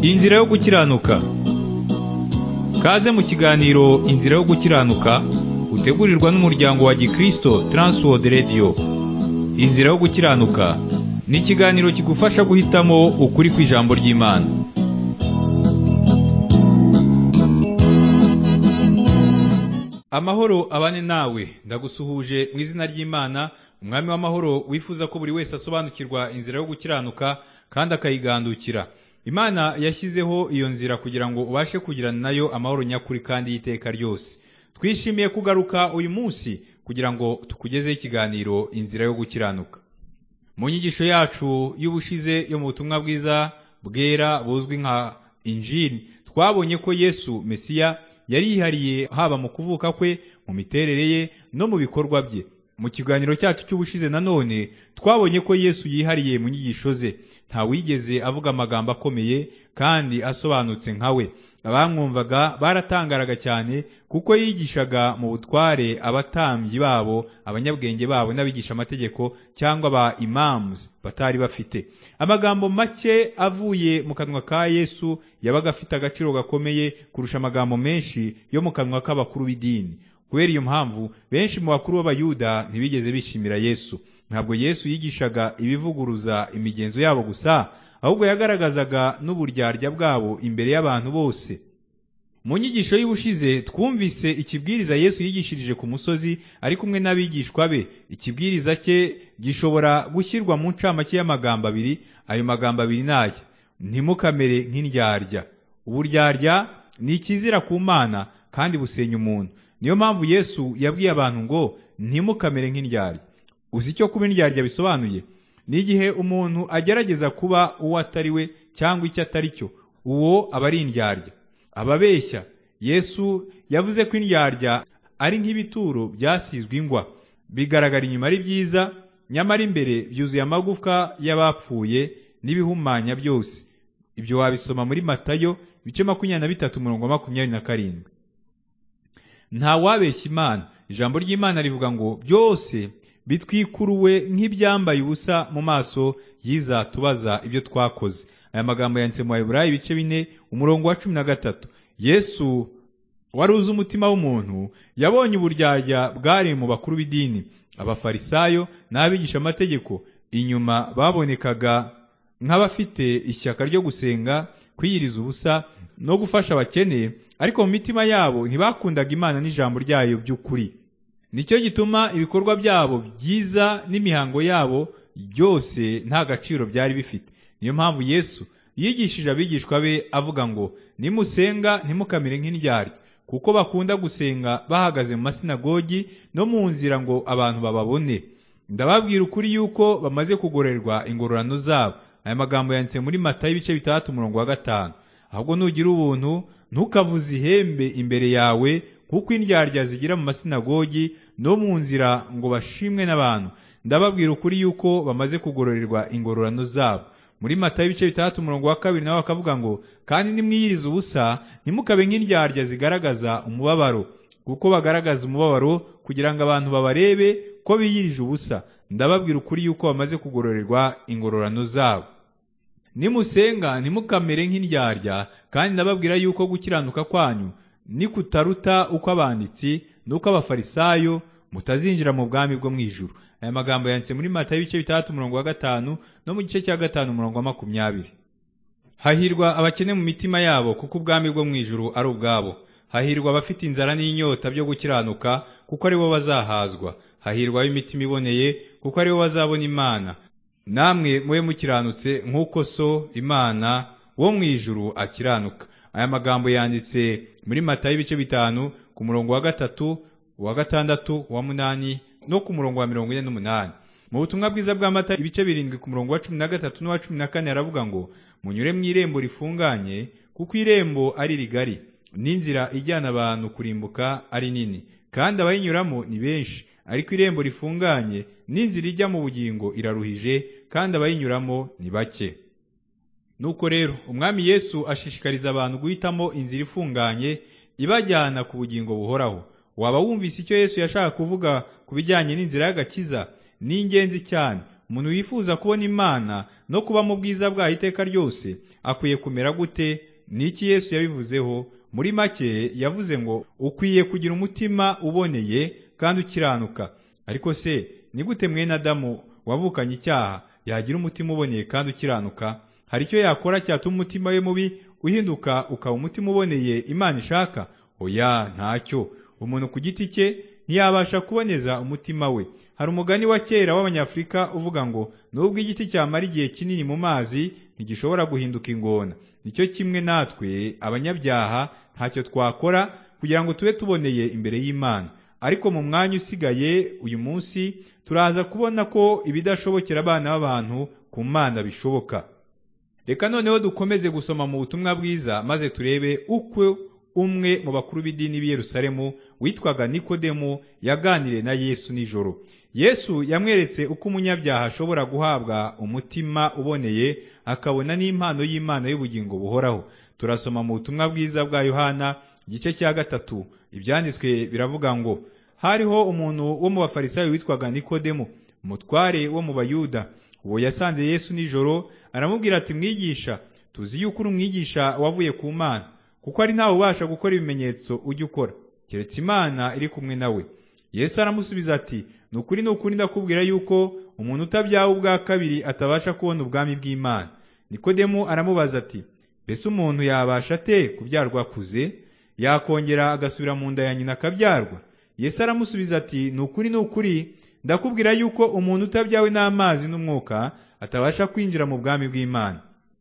Inzira yo gukiranuka. Kaze mu kiganiro Inzira yo gukiranuka utegurirwa n'umuryango wa Gikristo Transworld Radio. Inzira yo gukiranuka ni ikiganiro kigufasha guhitamo ukuri kw'ijambo ry'Imana. Amahoro abane nawe, ndagusuhuje mu izina ry'Imana, umwami w'amahoro wifuza ko buri wese asobanukirwa inzira yo gukiranuka kandi akayigandukira. Imana yashyizeho iyo nzira kugira ngo ubashe kugirana nayo amahoro nyakuri kandi y'iteka ryose. Twishimiye kugaruka uyu munsi kugira ngo tukugezeho ikiganiro inzira yo gukiranuka. Mu nyigisho yacu y'ubushize yo mu butumwa bwiza bwera buzwi nka Injili, twabonye ko Yesu Mesiya yari yihariye haba mu kuvuka kwe, mu miterere ye no mu bikorwa bye. Mu kiganiro cyacu cy'ubushize nanone twabonye ko Yesu yihariye mu nyigisho ze. Nta wigeze avuga amagambo akomeye kandi asobanutse nkawe. Abamwumvaga baratangaraga cyane kuko yigishaga mu butware abatambyi babo, abanyabwenge babo n'abigisha amategeko cyangwa ba imams batari bafite. Amagambo make avuye mu kanwa ka Yesu yabaga afite agaciro gakomeye kurusha amagambo menshi yo mu kanwa k'abakuru b'idini. Kubera iyo mpamvu benshi mu bakuru b'Abayuda ntibigeze bishimira Yesu. Ntabwo Yesu yigishaga ibivuguruza imigenzo yabo gusa, ahubwo yagaragazaga n'uburyarya bwabo imbere y'abantu bose. Mu nyigisho y'ubushize twumvise ikibwiriza Yesu yigishirije ku musozi ari kumwe n'abigishwa be. Ikibwiriza cye gishobora gushyirwa mu ncamake y'amagambo abiri. Ayo magambo abiri n'aya: ntimukamere nk'indyarya. Uburyarya ni ikizira ku Mana kandi busenya umuntu. Niyo mpamvu Yesu yabwiye abantu ngo ntimukamere nk'indyarya. Uzi icyo kuba indyarya bisobanuye? Ni igihe umuntu agerageza kuba uwo atari we cyangwa icyo atari cyo, uwo aba ari indyarya, ababeshya. Yesu yavuze ko indyarya ari nk'ibituro byasizwe ingwa, bigaragara inyuma ari byiza, nyamara imbere byuzuye amagufwa y'abapfuye n'ibihumanya byose. Ibyo wabisoma muri Matayo ibice 23:27. Nta wabeshya Imana. Ijambo ry'Imana rivuga ngo byose bitwikuruwe nk'ibyambaye ubusa mu maso y'izatubaza ibyo twakoze. Aya magambo yanditse mu Baheburayo ibice 4:13. Yesu wari uzi umutima w'umuntu yabonye uburyarya bwari mu bakuru b'idini, abafarisayo n'abigisha amategeko. Inyuma babonekaga nk'abafite ishyaka ryo gusenga, kwiyiriza ubusa no gufasha abakene, ariko mu mitima yabo ntibakundaga Imana n'ijambo ryayo by'ukuri. Nicyo gituma ibikorwa byabo byiza n'imihango yabo byose nta gaciro byari bifite. Niyo mpamvu Yesu yigishije abigishwa be avuga ngo nimusenga ntimukamere nk'indyarya, kuko bakunda gusenga bahagaze mu masinagogi no mu nzira ngo abantu bababone. Ndababwira ukuri yuko bamaze kugororerwa ingororano zabo. Aya magambo yanditse muri Matayo ibice 3:5. Ahubwo nugira ubuntu ntukavuze ihembe imbere yawe, kuko indyarya zigira mu masinagogi no mu nzira ngo bashimwe n'abantu. Ndababwira ukuri yuko bamaze kugororerwa ingororano zabo. Muri Matayo ibice 3:2 nawe akavuga ngo kandi nimwiyiriza ubusa ntimukabe nk'indyarya zigaragaza umubabaro, kuko bagaragaza umubabaro kugira ngo abantu babarebe ko biyirije ubusa. Ndababwira ukuri yuko bamaze kugororerwa ingororano zabo. Nimusenga ntimukamere nk'indyarya, kandi ndababwira yuko gukiranuka kwanyu nikutaruta uko abanditsi n'uko abafarisayo, mutazinjira mu bwami bwo mu ijuru. Aya magambo yanditse muri Matayo ibice 3:5 no mu gice cya 5:20. Hahirwa abakene mu mitima yabo, kuko ubwami bwo mu ijuru ari ubwabo. Hahirwa abafite inzara n'inyota byo gukiranuka, kuko ari bo bazahazwa. Hahirwa ab'imitima iboneye, kuko ari bo bazabona Imana. Namwe mube mukiranutse nk'uko so Imana wo mu ijuru akiranuka. Aya magambo yanditse muri Matayo ibice 5:3, 6, 8 no ku murongo wa 48. Mu butumwa bwiza bwa Matayo ibice 7:13 no 14 aravuga ngo munyure mu irembo rifunganye, kuko irembo ari rigari n'inzira ijyana abantu kurimbuka ari nini, kandi abayinyuramo ni benshi. Ariko irembo rifunganye n'inzira ijya mu bugingo iraruhije, kandi abayinyuramo ni bake. Nuko rero umwami Yesu ashishikariza abantu guhitamo inzira ifunganye ibajyana ku bugingo buhoraho. Waba wumvise icyo Yesu yashaka kuvuga ku bijyanye n'inzira y'agakiza? Ni ingenzi cyane. umuntu wifuza kubona Imana no kuba mu bwiza bwayo iteka ryose akwiye kumera gute? Niki Yesu yabivuzeho? Muri make yavuze ngo ukwiye kugira umutima uboneye kandi ukiranuka. Ariko se ni gute mwene Adamu wavukanye icyaha yagira umutima uboneye kandi ukiranuka? Hari icyo yakora cyatuma umutima we mubi uhinduka ukaba umutima uboneye Imana ishaka? Oya, ntacyo. Umuntu ku giti cye ntiyabasha kuboneza umutima we. Hari umugani wa kera w'Abanyafurika uvuga ngo nubwo igiti cyamara igihe kinini mu mazi ntigishobora guhinduka ingona. Nicyo kimwe natwe abanyabyaha ntacyo twakora kugira ngo tube tuboneye imbere y'Imana. Ariko mu mwanya usigaye uyu munsi turaza kubona ko ibidashobokera abana b'abantu ku Mana bishoboka. Reka noneho dukomeze gusoma mu butumwa bwiza maze turebe uko umwe mu bakuru b'idini b'i Yerusalemu witwaga Nikodemo yaganiriye na Yesu nijoro. Yesu yamweretse uko umunyabyaha ashobora guhabwa umutima uboneye akabona n'impano y'Imana y'ubugingo buhoraho. Turasoma mu butumwa bwiza bwa Yohana igice cya 3. Ibyanditswe biravuga ngo hariho umuntu wo mu bafarisayo witwaga Nikodemo, umutware wo mu Bayuda. Uwo yasanze Yesu nijoro aramubwira ati, mwigisha, tuzi yuko uri umwigisha wavuye ku Mana, kuko ari ntawe ubasha gukora ibimenyetso ujya ukora keretse Imana iri kumwe nawe. Yesu aramusubiza ati, ni ukuri ndakubwira yuko umuntu utabyawe ubwa kabiri atabasha kubona ubwami bw'Imana. Nikodemo aramubaza ati, mbese umuntu yabasha ate kubyarwa akuze? Yakongera agasubira mu nda ya nyina akabyarwa? Yesu aramusubiza ati, ni ukuri ndakubwira yuko umuntu utabyawe n'amazi n'umwuka atabasha kwinjira mu bwami bw'Imana.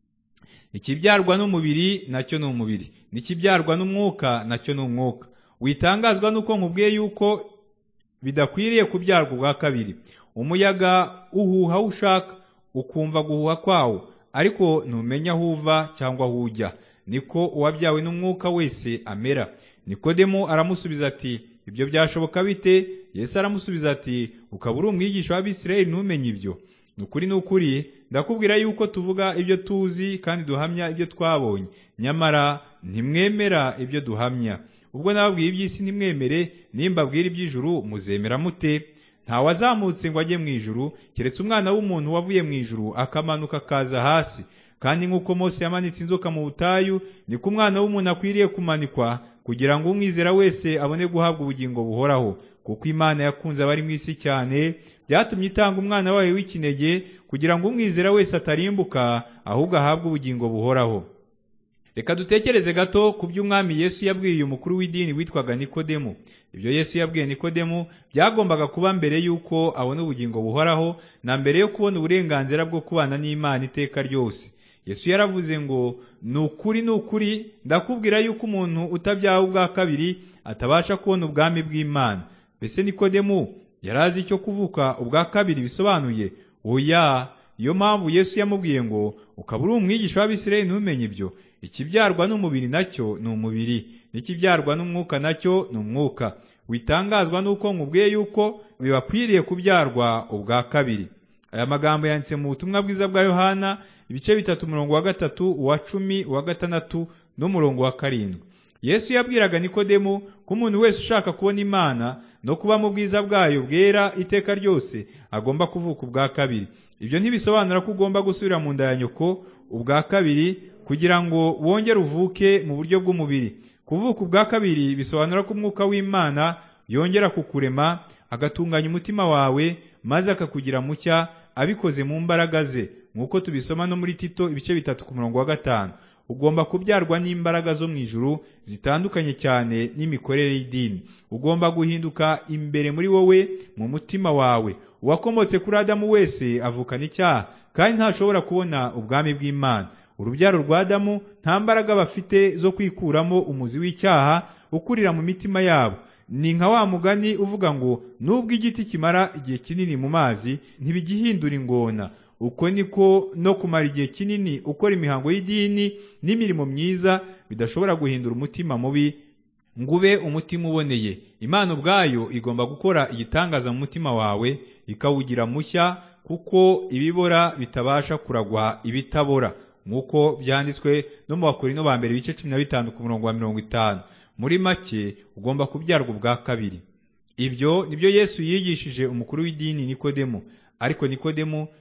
Ikibyarwa n'umubiri nacyo ni umubiri, n'ikibyarwa n'umwuka nacyo ni umwuka. Witangazwa nuko nkubwiye yuko bidakwiriye kubyarwa ubwa kabiri. Umuyaga uhuha aho ushaka, ukumva guhuha kwawo, ariko ntumenya aho uva cyangwa aho ujya. Niko uwabyawe n'umwuka wese amera. Nikodemo aramusubiza ati, ibyo byashoboka bite? Yesu aramusubiza ati, ukaba uri umwigisha w'Abisirayeli ntumenye ibyo? Ni ukuri ndakubwira yuko tuvuga ibyo tuzi kandi duhamya ibyo twabonye, nyamara ntimwemera ibyo duhamya. Ubwo nababwiye iby'isi ntimwemere, nimbabwira iby'ijuru muzemera mute? Nta wazamutse ngo ajye mu ijuru keretse Umwana w'umuntu wavuye mu ijuru akamanuka akaza hasi. Kandi nk'uko Mose yamanitse inzoka mu butayu, niko Umwana w'umuntu akwiriye kumanikwa, kugira ngo umwizera wese abone guhabwa ubugingo buhoraho. Kuko Imana yakunze abari mu isi cyane, byatumye itanga Umwana wayo w'ikinege, kugira ngo umwizera wese atarimbuka, ahubwo ahabwe ubugingo buhoraho. Reka dutekereze gato ku by'Umwami Yesu yabwiye uyu mukuru w'idini witwaga Nikodemo. Ibyo Yesu yabwiye Nikodemo byagombaga kuba mbere y'uko abona ubugingo buhoraho na mbere yo kubona uburenganzira bwo kubana n'Imana iteka ryose. Yesu yaravuze ngo, ni ukuri ndakubwira yuko umuntu utabyawe ubwa kabiri atabasha kubona ubwami bw'Imana. Mbese Nikodemo yarazi icyo kuvuka ubwa kabiri bisobanuye? Oya, iyo mpamvu Yesu yamubwiye ngo, ukaba uri umwigisha w'Abisirayeli ntumenye ibyo? Ikibyarwa n'umubiri nacyo ni umubiri, n'ikibyarwa n'umwuka nacyo ni umwuka. Witangazwa nuko nkubwiye yuko bibakwiriye kubyarwa ubwa kabiri. Aya magambo yanditse mu butumwa bwiza bwa Yohana ibice 3 umurongo wa 3, uwa 10, uwa 6 n'umurongo wa 7. Yesu yabwiraga Nikodemo ko umuntu wese ushaka kubona Imana no kuba mu bwiza bwayo bwera iteka ryose agomba kuvuka ubwa kabiri. Ibyo ntibisobanura ko ugomba gusubira mu nda ya nyoko ubwa kabiri kugira ngo wongere uvuke mu buryo bw'umubiri. Kuvuka ubwa kabiri bisobanura ko Umwuka w'Imana yongera kukurema, agatunganya umutima wawe, maze akakugira mushya abikoze mu mbaraga ze, nk'uko tubisoma no muri Tito ibice 3 ku murongo wa 5. Ugomba kubyarwa n'imbaraga zo mu ijuru zitandukanye cyane n'imikorere y'idini. Ugomba guhinduka imbere muri wowe mu mutima wawe. Uwakomotse kuri Adamu wese avukana icyaha, kandi ntashobora kubona ubwami bw'Imana. Urubyaro rwa Adamu nta mbaraga bafite zo kwikuramo umuzi w'icyaha ukurira mu mitima yabo. Ni nka wa mugani uvuga ngo, nubwo igiti kimara igihe kinini mu mazi ntibigihindura ingona. Uko niko no kumara igihe kinini ukora imihango y'idini n'imirimo myiza bidashobora guhindura umutima mubi ngo ube umutima uboneye. Imana ubwayo igomba gukora igitangaza mu mutima wawe, ikawugira mushya, kuko ibibora bitabasha kuragwa ibitabora, nk'uko byanditswe no mu Bakorinto ba mbere ibice 15 ku murongo wa 50. Muri make ugomba kubyarwa ubwa kabiri. Ibyo nibyo Yesu yigishije umukuru w'idini Nikodemo. Ariko Nikodemo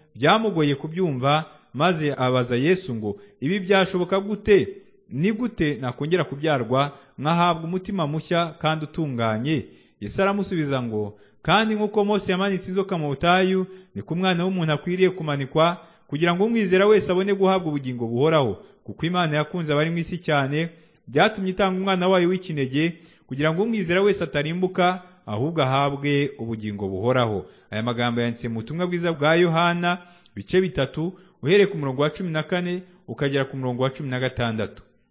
byamugoye kubyumva, maze abaza Yesu ngo ibi byashoboka gute? Ni gute nakongera kubyarwa nkahabwa umutima mushya kandi utunganye? Yesu aramusubiza ngo kandi nk'uko Mose yamanitse inzoka mu butayu, niko umwana w'umuntu akwiriye kumanikwa, kugira ngo umwizera wese abone guhabwa ubugingo buhoraho. Kuko Imana yakunze abari mu isi cyane, byatumye itanga umwana wayo w'ikinege, kugira ngo umwizera wese atarimbuka, ahubwo ahabwe ubugingo buhoraho. Aya magambo yanditse mu butumwa bwiza bwa Yohana, bice 3, uhereye ku murongo wa 14 ukagera ku murongo wa 16.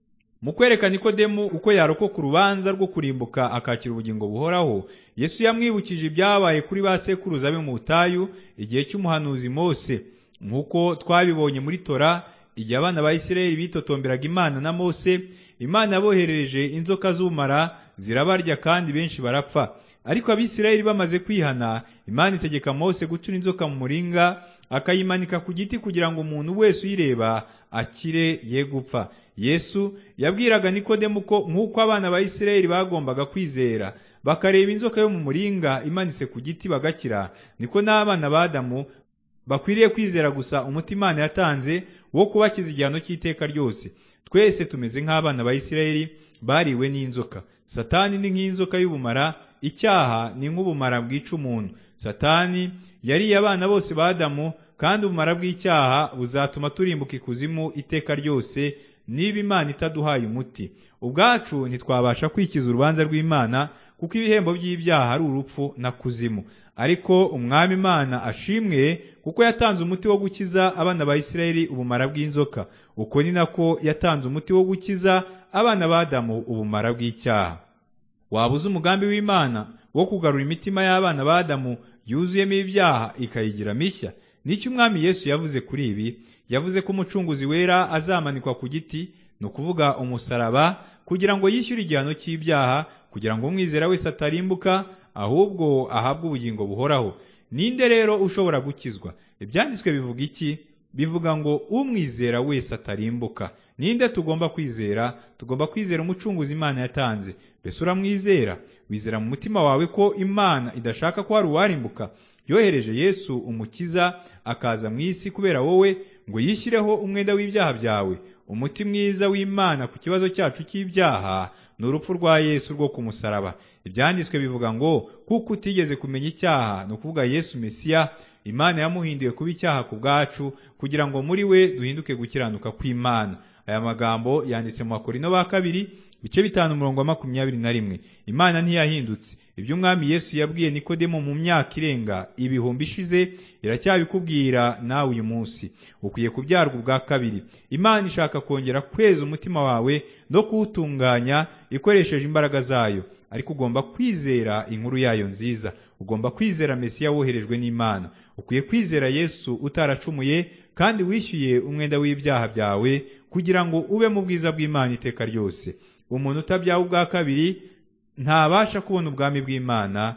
Mu kwereka Nikodemu uko yarokoka urubanza rwo kurimbuka akakira ubugingo buhoraho, Yesu yamwibukije ibyabaye kuri ba sekuruza be mu butayu igihe cy'umuhanuzi Mose. Nk'uko twabibonye muri Tora, igihe abana ba Isirayeli bitotomberaga Imana na Mose, Imana yaboherereje inzoka z'ubumara zirabarya kandi benshi barapfa. Ariko Abisirayeli bamaze kwihana, Imana itegeka Mose gucura inzoka mu muringa, akayimanika ku giti kugira ngo umuntu wese uyireba akire ye gupfa. Yesu yabwiraga Nikodemu ko nk'uko abana ba Isirayeli bagombaga kwizera bakareba inzoka yo mu muringa imanitse ku giti bagakira, niko n'abana ba Adamu bakwiriye kwizera gusa umuti Imana yatanze wo kubakiza igihano cy'iteka ryose. Twese tumeze nk'abana ba Isirayeli bariwe n'inzoka. Satani ni nk'inzoka y'ubumara, icyaha ni nk'ubumara bwica umuntu. Satani yariye abana bose ba Adamu, kandi ubumara bw'icyaha buzatuma turimbuka ikuzimu iteka ryose niba Imana itaduhaye umuti. Ubwacu ntitwabasha kwikiza urubanza rw'Imana, kuko ibihembo by'ibyaha ari urupfu na kuzimu. Ariko Umwami Imana ashimwe, kuko yatanze umuti wo gukiza abana ba Isirayeli ubumara bw'inzoka. Uko ni nako yatanze umuti wo gukiza abana ba Adamu ubumara bw'icyaha. Waba uzi umugambi w'Imana wo kugarura imitima y'abana ba Adamu yuzuyemo ibyaha ikayigira mishya? N'icyo Umwami Yesu yavuze kuri ibi? Yavuze ko umucunguzi wera azamanikwa ku giti, ni ukuvuga umusaraba, kugira ngo yishyure igihano cy'ibyaha, kugira ngo umwizera wese atarimbuka, ahubwo ahabwe ubugingo buhoraho. Ninde rero ushobora gukizwa? Ibyanditswe bivuga iki? Bivuga ngo umwizera wese atarimbuka. Ninde tugomba kwizera? Tugomba kwizera umucunguzi Imana yatanze. Mbese uramwizera? Wizera mu mutima wawe ko Imana idashaka ko hari uwarimbuka? Yohereje Yesu umukiza akaza mu isi kubera wowe, ngo yishyireho umwenda w'ibyaha byawe. Umuti mwiza w'Imana ku kibazo cyacu cy'ibyaha ni urupfu rwa Yesu rwo ku musaraba. Ibyanditswe bivuga ngo kuko utigeze kumenya icyaha, ni ukuvuga Yesu Mesiya, Imana yamuhinduye kuba icyaha ku bwacu, kugira ngo muri we duhinduke gukiranuka kw'Imana. Aya magambo yanditse mu Bakorino ba 2, bice 5 umurongo wa 21. Imana ntiyahindutse. Ibyo Umwami Yesu yabwiye Nikodemu mu myaka irenga 1000 ishize, iracyabikubwira nawe uyu munsi. Ukwiye kubyarwa ubwa kabiri. Imana ishaka kongera kweza umutima wawe no kuwutunganya ikoresheje imbaraga zayo. Ariko ugomba kwizera inkuru yayo nziza. Ugomba kwizera Mesiya woherejwe n'Imana. Ukwiye kwizera Yesu utaracumuye kandi wishyuye umwenda w'ibyaha byawe, kugira ngo ube mu bwiza bw'Imana iteka ryose. Umuntu utabyawe ubwa kabiri ntabasha kubona ubwami bw'Imana,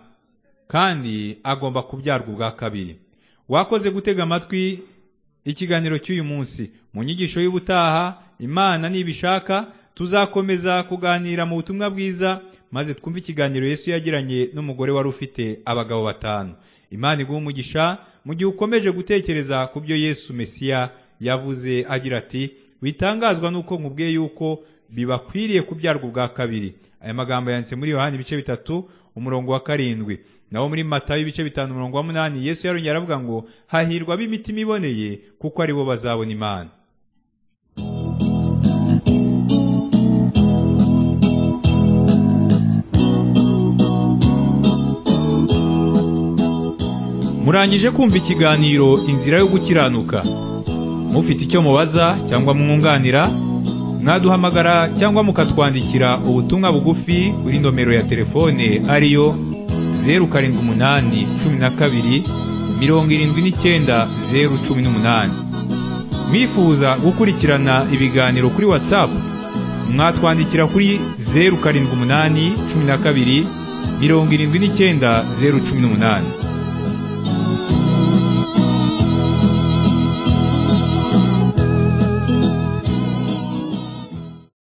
kandi agomba kubyarwa ubwa kabiri. Wakoze gutega amatwi ikiganiro cy'uyu munsi. Mu nyigisho y'ubutaha, Imana nibishaka, tuzakomeza kuganira mu butumwa bwiza, maze twumve ikiganiro Yesu yagiranye n'umugore wari ufite abagabo 5. Imana iguhe umugisha mu gihe ukomeje gutekereza ku byo Yesu Mesiya yavuze agira ati, witangazwa nuko nkubwiye yuko bibakwiriye kubyarwa ubwa kabiri. Aya magambo yanditse muri Yohana ibice 3 umurongo wa 7. Naho muri Matayo ibice 5 umurongo wa 8, Yesu yarongera aravuga ngo hahirwa ab'imitima iboneye, kuko ari bo bazabona Imana. Murangije kumva ikiganiro Inzira yo gukiranuka. Mufite icyo mubaza cyangwa mwunganira, mwaduhamagara cyangwa mukatwandikira ubutumwa bugufi kuri nomero ya telefone ariyo 0782 Mwifuza gukurikirana ibiganiro kuri WhatsApp, mwatwandikira kuri 0782 79 018.